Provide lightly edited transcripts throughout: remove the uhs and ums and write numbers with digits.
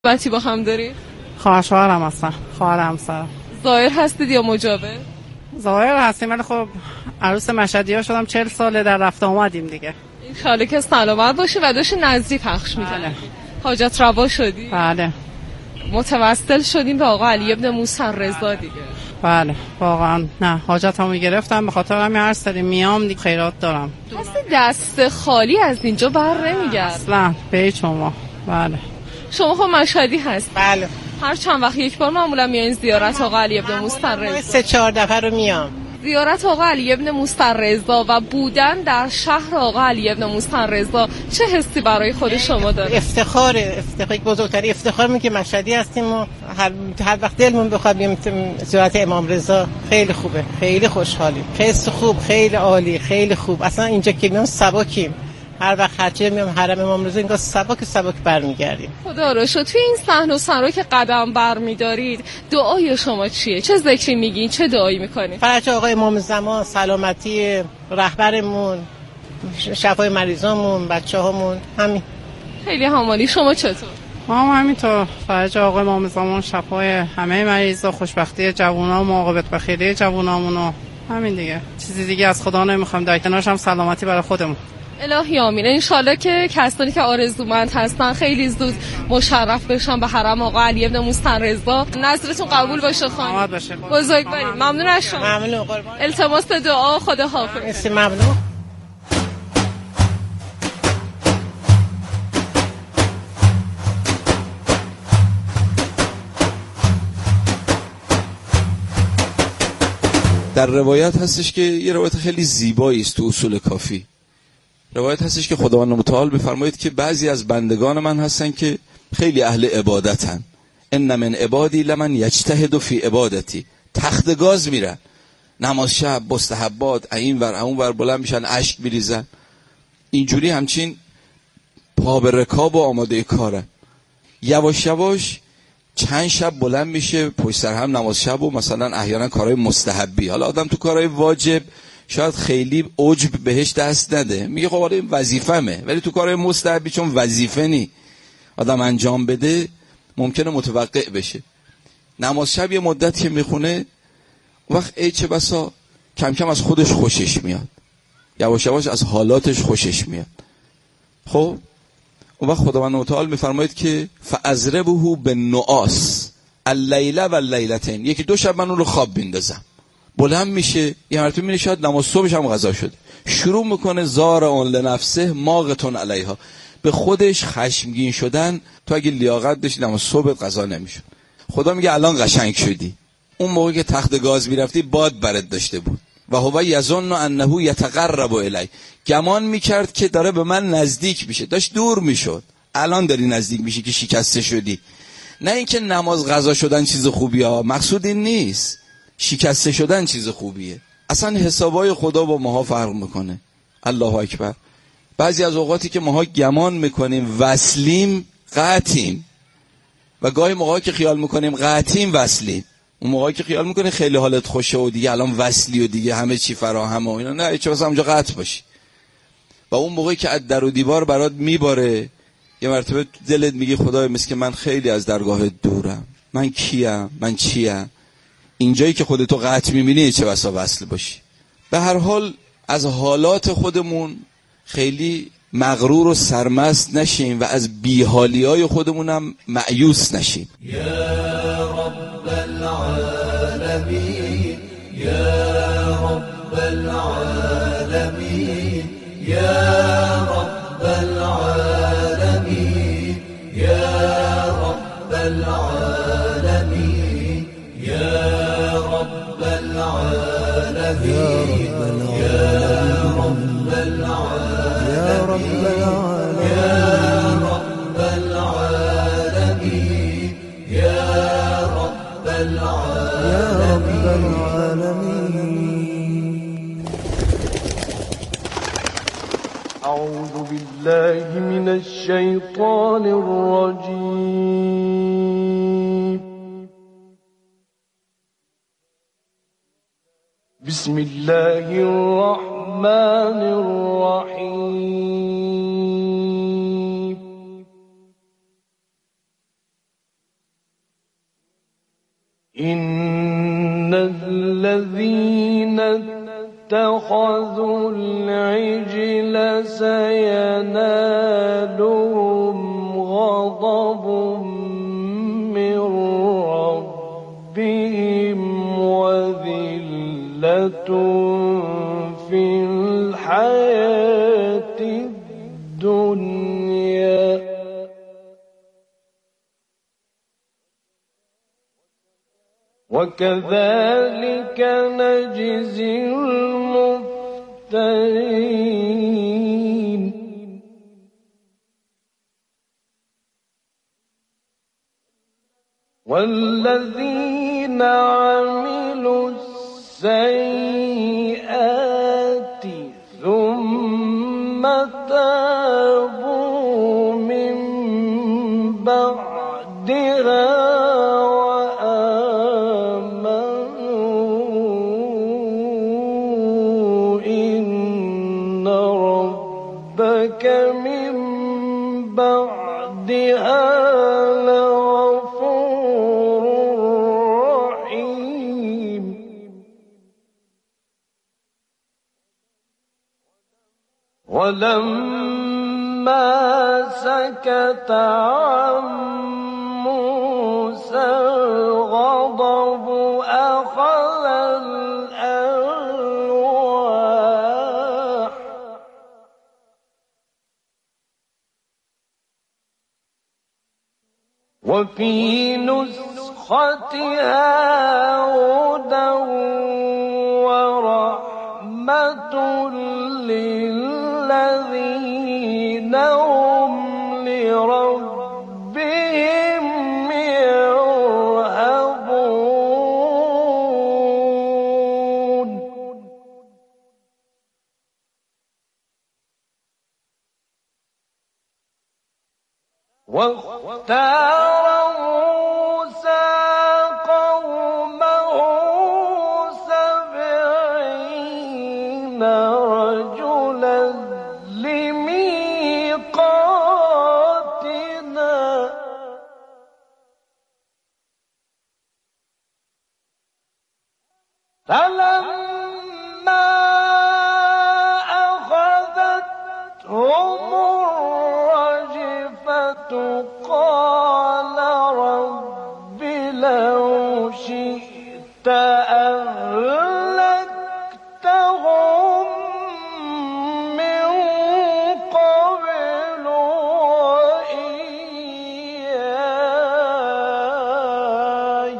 بچی با هم داری؟ خواهرم هستم، خواهر همسرم. ظاهر هستید یا مجابه؟ ظاهر هستیم، ولی خب عروس مشهدی‌ها شدم 40 ساله در رفت آمدیم دیگه. انشالله که سلامت باشی و داشتی نزدی پخش می‌کردی. بله. حاجت روا شدی؟ بله. متوسل شدیم به آقا علی ابن موسی رضا دیگه. بله واقعا نه، حاجتمو گرفتم، به خاطر همین هر سری میام دیگه خیرات دارم. دست خالی از اینجا بر نمیگرد اصلا به شما. بله. شما خب مشهدی هست؟ بله. هر چند وقت یک بار معمولا میایین زیارت آقا علی ابن موسی رضا؟ 3-4 دفعه رو میام. زیارت آقا علی ابن موسی رضا و بودن در شهر آقا علی ابن موسی رضا چه حسی برای خود شما داره؟ افتخار بزرگترین افتخار که مشهدی هستیم و هر وقت دلمون بخواد بیام زیارت امام رضا. خیلی خوبه، خیلی خوشحالیم، خیلی خوب، خیلی عالی، خیلی خوب. اصلا اینجا که میام سبکیم، هر وقت هرچی میام حرم امام رضا اینجا سبک برمیگردیم. خدا رو شکر. توی این صحن و سرا که قدم برمیدارید دعای شما چیه؟ چه ذکری میگین؟ چه دعایی میکنین؟ فرج آقا امام زمان، سلامتی رهبرمون، شفای مریضامون، بچه‌هامون، همین. خیلی همالی. شما چطور؟ ما همینطور، فرج آقا امام زمان، شفای همه مریضا، خوشبختی جوونا و عاقبت بخیری جوونامون و همین دیگه. چیزی دیگه از خدا نمیخوام، در کنارش هم سلامتی برای خودمون. الهی آمین. انشالله که کسانی که آرزومند هستن خیلی زود مشرف بشن به حرم آقا علی ابن موسی رضا. نظرتون قبول باشه خانم. بزرگوارید. ممنون از شما. ممنون قربان. التماس دعا. خدا حافظ. ممنون. در روایت هستش که یه روایت خیلی زیبایی است تو اصول کافی. روایت هستش که خداوند متعال بفرمایید که بعضی از بندگان من هستن که خیلی اهل عبادتن. ان من عبادی لمن یجتهد فی عبادتی. تخت گاز میرن، نماز شب، مستحبات، این ور اون ور بلند میشن، اشک میریزن، اینجوری همچین پا به رکاب و آماده کارن. یواش یواش چند شب بلند میشه پشت سر هم نماز شب و مثلا احیانا کارهای مستحبی. حالا آدم تو کارهای واجب شاید خیلی عجب بهش دست نده، میگه خب حالا این وظیفمه، ولی تو کارهای مستحبی چون وظیفه نی آدم انجام بده ممکنه متوقع بشه. نماز شب یه مدت که میخونه وقت چه بسا کم کم از خودش خوشش میاد، یواش یواش از حالاتش خوشش میاد. خب اون وقت خداوند متعال میفرماید که فاضربه بالنعاس اللیله و اللیلتین. یکی دو شب من اون رو خواب بندازم. بلند میشه، یه مرتبه میره شاید نماز صبحش هم قضا شده، شروع میکنه زار اون لنفسه ماقتون علیها، به خودش خشمگین شدن. تو اگه لیاقت داشتی نماز صبح قضا نمیشد. خدا میگه الان قشنگ شدی. اون موقع که تخت گاز میرفتی باد برات داشته بود. و هو یظن انه یتقرب الی، گمان میکرد که داره به من نزدیک میشه، داشت دور میشد. الان داری نزدیک میشی که شکسته شدی. نه اینکه نماز قضا شدن چیز خوبیه، مقصود این نیست. شکسته شدن چیز خوبیه. اصلا حسابای خدا با ماها فرق میکنه. الله اکبر. بعضی از اوقاتی که ماها گمان میکنیم وصلیم، قطعیم. و گاهی موقعی که خیال میکنیم قطعیم، وصلیم. اون موقعی که خیال میکنی خیلی حالت خوشه و دیگه الان وصلی و دیگه همه چی فراهم و اینا، نه چه واسه اونجا قطع باشی. و اون موقعی که از در و دیوار برات میباره، یه مرتبه دلت میگی خدای مسکین من خیلی از درگاه دورم، من کیم، من چیم. اینجایی که خودتو قطع میبینی چه بسا وصل باشی. به هر حال از حالات خودمون خیلی مغرور و سرمست نشیم و از بیحالی‌های خودمون هم مایوس نشیم. یا رب العالمین، یا رب العالمین، یا رب العالمین، یا رب العالمین، یا رب العالمین، یا رب العالمین، یا رب العالمین، یا رب العالمین. اعوذ بالله من الشیطان الرجیم. بسم الله الرحمن الرحیم. إن الذين اتخذوا العجل سينالهم غضب من ربهم وذلة في الحياة الدنيا وكذلك نجزي المفترين والذين عملوا السيئات ثم تابوا من بعدها من بعدها لغفور رحيم ولما سكت عن موسى الغضب أخذ الألواح وفي نسختها هدى ورحمة للذين هم لربهم يرهبون واختار موسى قومه 70 رجلا لميقاتنا فلما أخذتهم قال رب لو شئت أهلكتهم من قبل وإياي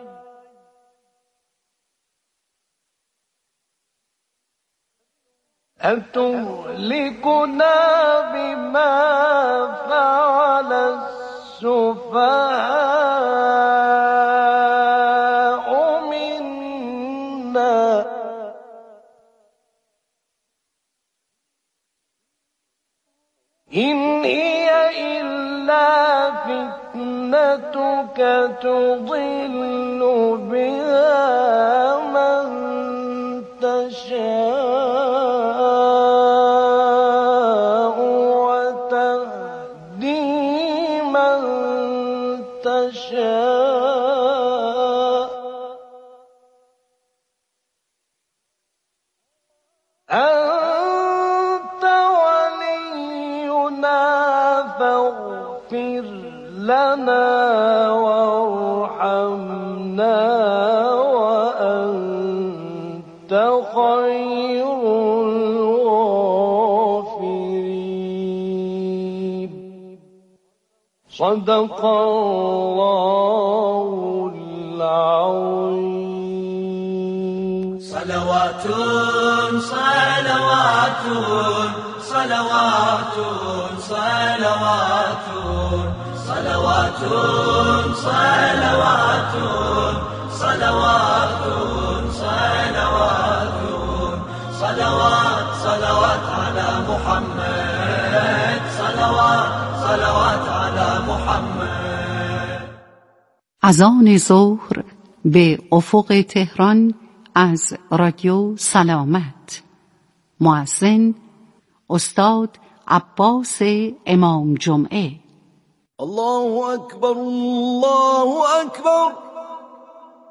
أتهلكنا بما فعل السفهاء منا إن هي إلا فتنتك تضل بها من تشاء وتهدي من تشاء أنت ولينا فاغفر لنا وارحمنا وأنت خير الغافرين صدق الله العظيم صلوات صلوات صلوات صلوات صلوات صلوات صلوات صلوات صلوات صلوات على محمد صلوات صلوات على محمد. اذان ظهر به افق تهران از رادیو سلامت. مؤذن استاد عباس امام جمعه. الله أكبر الله أكبر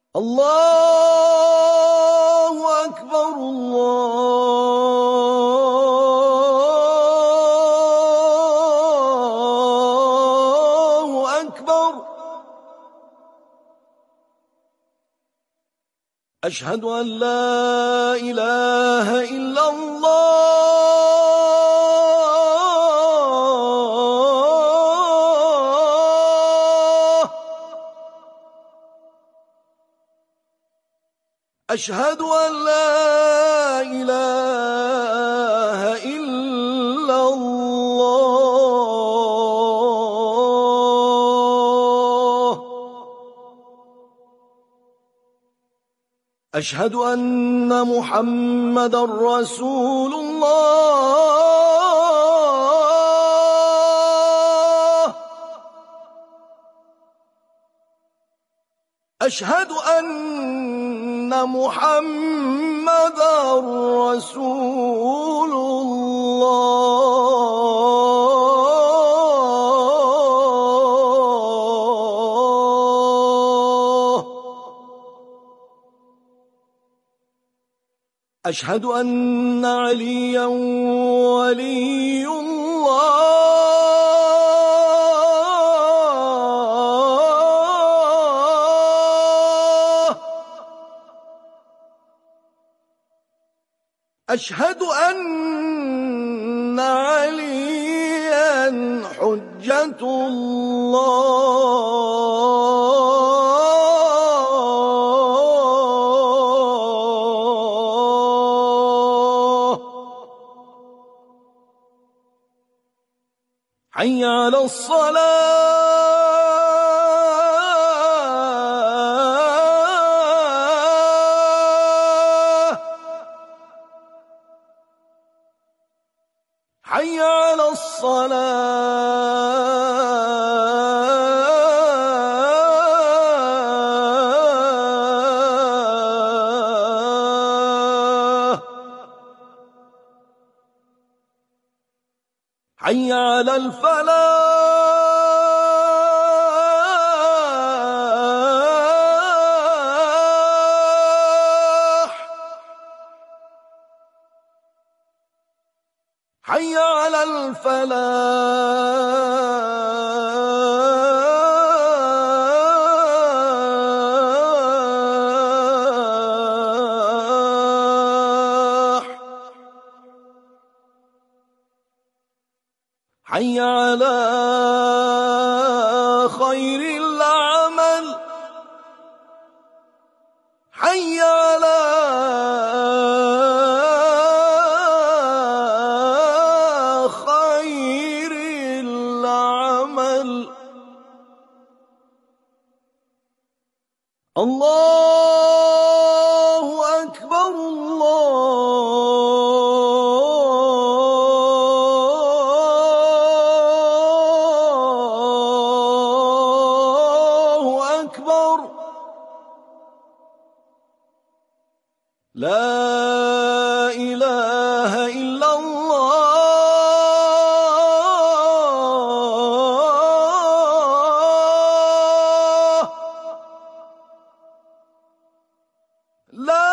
الله أكبر الله أكبر أشهد أن لا إله إلا الله أشهد أن لا إله إلا الله أشهد أن محمدًا رسول الله أشهد أن محمدًا رسول الله أشهد أن عليا ولي الله أشهد أن عليا حجة الله حي على الصلاة حي على الصلاة حي على الفلاح حي على الفلاح حي على خير العمل حي على خير العمل الله أكبر الله أكبر لا إله إلا الله لا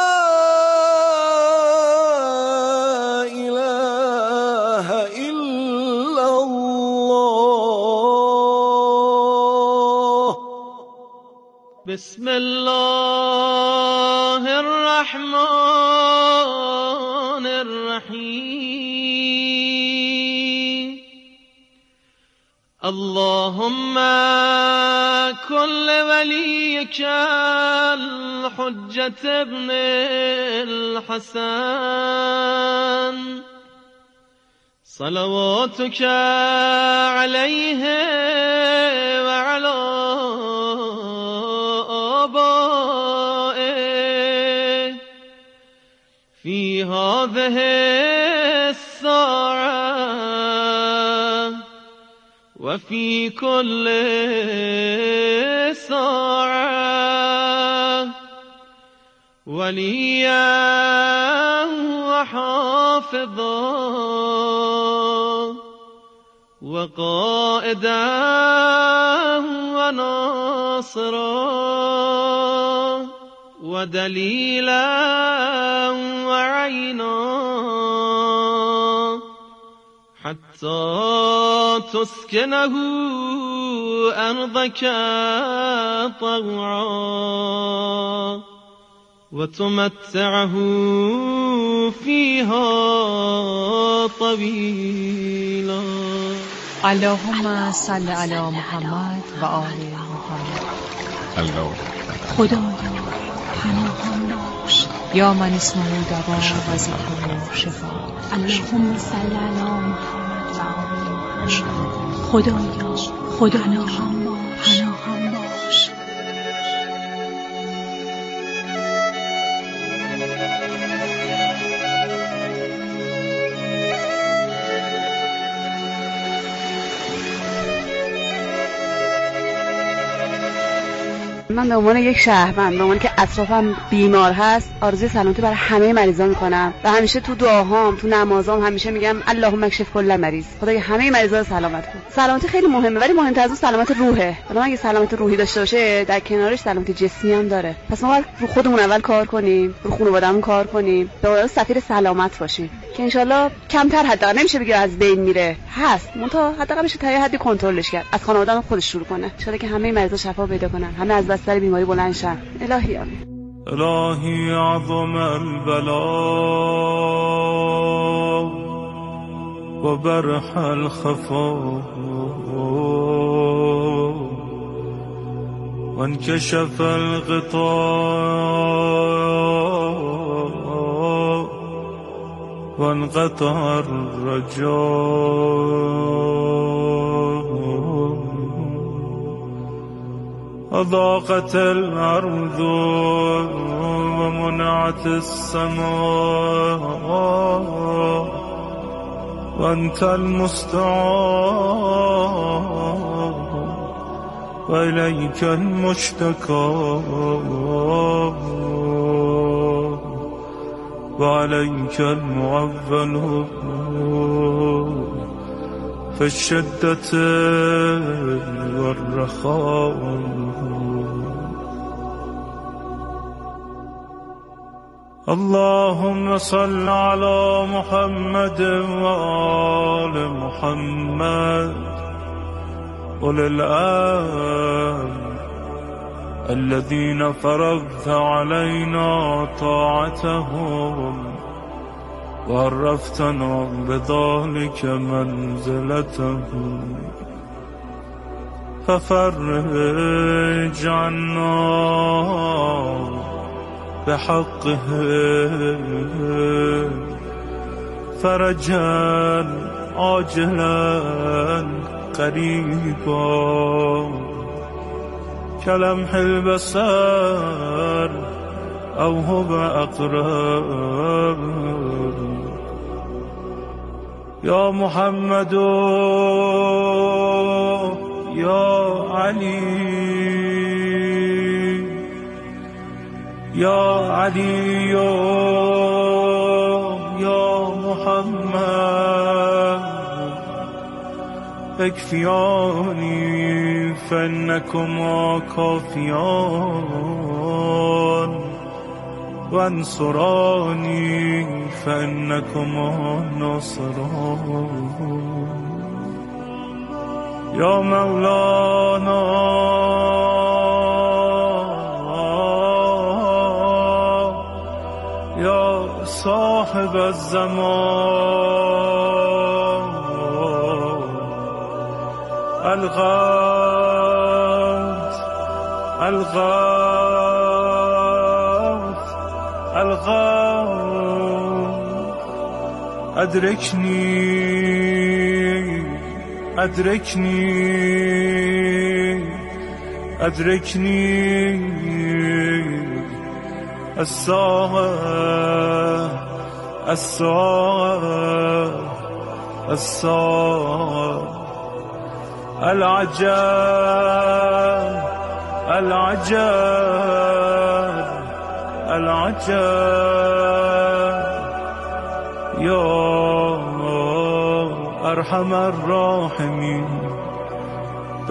إله إلا الله بسم الله الرحمن الرحيم اللهم كن لوليك الحجة ابن الحسن صلواتك عليه وعلى آبائه في هذه الساعة وفي كل ساعة وليا وحافظا وقائدا وناصرا ودليلا وعينا حتى تسكنه أرضك طوعا وتمتعه فيها طويلا. اللهم صل على محمد و آل محمد. خدایا پناهم باش یا من اسمه دوا و ذکره شفا. اللهم صل علی محمد و آل محمد. خدایا پناهم باش. من به عنوان یک شهروند، به عنوان که اطرافم بیمار هست، آرزوی سلامتی برای همه مریضا میکنم و همیشه تو دعاهام، تو نمازام همیشه میگم اللهم اکشف کل مریض. خدای همه مریضا رو سلامت کن. سلامتی خیلی مهمه، ولی مهمتر از اون سلامت روحه. حالا اگه سلامت روحی داشته باشه، در کنارش سلامت جسمی هم داره. پس ما باید رو خودمون اول کار کنیم، رو خانواده‌مون کار کنیم، به قول سفیر سلامت باشیم که انشالله کمتر حداقل نمیشه بگه از بین میره، هست منتها حداقل بشه تا یه حدی کنترلش کرد. از خانواده‌مون خودش شروع کنه. ان شاءالله که همه مریضا شفا پیدا کنن، همه از بستر بیماری بلند شن. الهی آمین. الهی عظم البلاء و برح الخفا و انکشف الغطاء و انقطع الرجاء أضاقت الأرض ومنعت السماء وأنت المستعان وإليك المشتكى وعليك المعول في الشدة والرخاء. اللهم صل على محمد وآل محمد أولي الأمر الذين فرضت علينا طاعتهم وعرفتنا بذلك منزلتهم ففرج عنا بحقه فرجا عاجلا قريبا كلمح البصر أو هو أقرب. يا محمد يا علي يا علي يا محمد اكفياني فإنكما كافيان وانصراني فإنكما ناصران. يا مولانا يا صاحب الزمان الغوث الغوث الغوث أدركني أدركني أدركني الساعة الساعة الساعة العجاب العجاب العجاب يا أرحم الراحمين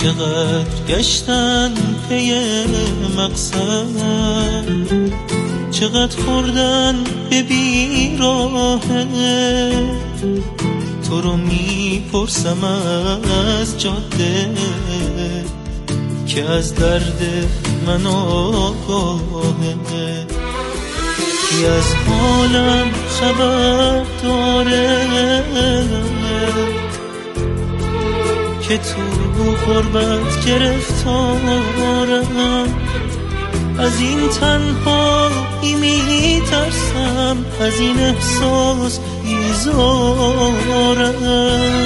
چقدر گشتن پی مقصد، چقدر خوردن به بیراهه. تو رو میپرسم از جاده که از درد من آگاهه. کی از حالم خبر داره که تو غربت گرفتارم؟ از این تنهایی میترسم، از این احساس بیزارم.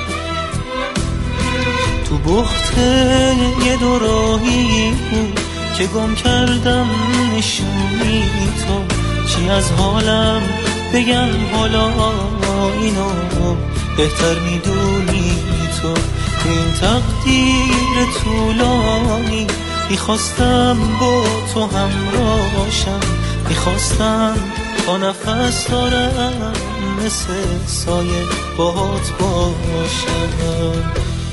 تو بخت یه دوراهی بود که گم کردم نشونی تو. چی از حالم بگم حالا اینو بهتر میدونی تو. این تقدیر طولانی میخواستم با تو همراهشم، میخواستم تا نفس دارم مثل سایه باهات باشم.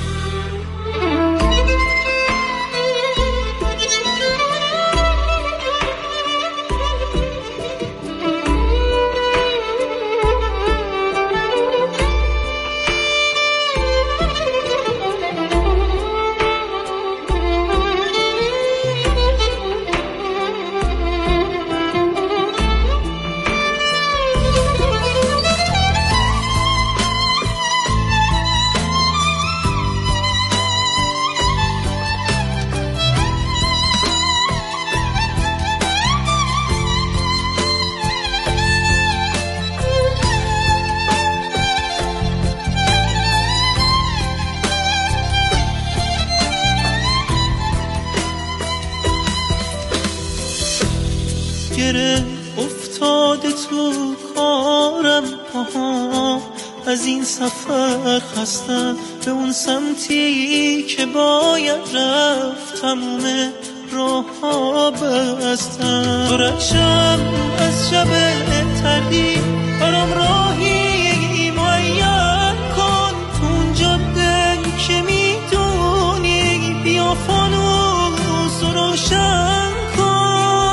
افتاده تو کارم، از این سفر خستم به اون سمتی که باید رفت، تموم راه ها بستم. تو رشم از شب تردید برام راهی معین کن، تو اون جاده که میدونی بیا فانوس و روشن کن.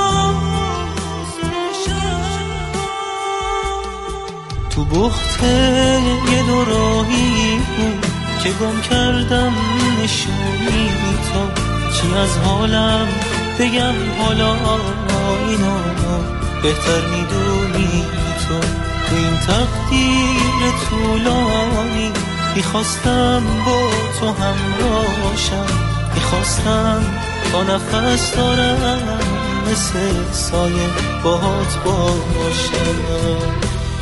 تو بخت یه دوراهی بود که گم کردم نشونی تو. چی از حالم بگم حالا اینو بهتر میدونی تو. تو این تقدیر طولانی میخواستم با تو همراهشم، میخواستم تا نفس دارم مثل سایه باهات باشم.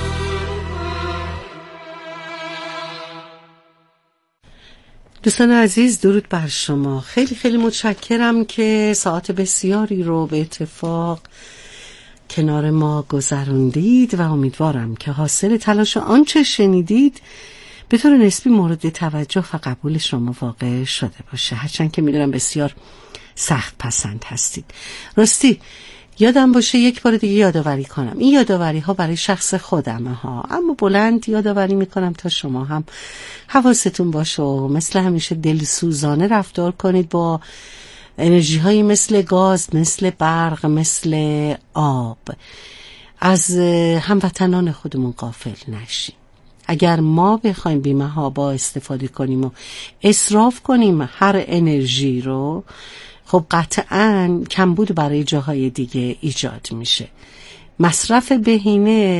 دوستان عزیز، درود بر شما. خیلی خیلی متشکرم که ساعت بسیاری رو به اتفاق کنار ما گذروندید و امیدوارم که حاصل تلاش آنچه شنیدید به طور نسبی مورد توجه و قبول شما واقع شده باشه، هرچند که میدونم بسیار سخت پسند هستید. راستی یادم باشه یک بار دیگه یادآوری کنم، این یادآوری ها برای شخص خودمه ها، اما بلند یادآوری میکنم تا شما هم حواستون باشه و مثل همیشه دلسوزانه رفتار کنید با انرژی هایی مثل گاز، مثل برق، مثل آب. از هموطنان خودمون غافل نشیم. اگر ما بخوایم بیمه ها با استفاده کنیم و اسراف کنیم هر انرژی رو، خب قطعاً کمبود برای جاهای دیگه ایجاد میشه. مصرف بهینه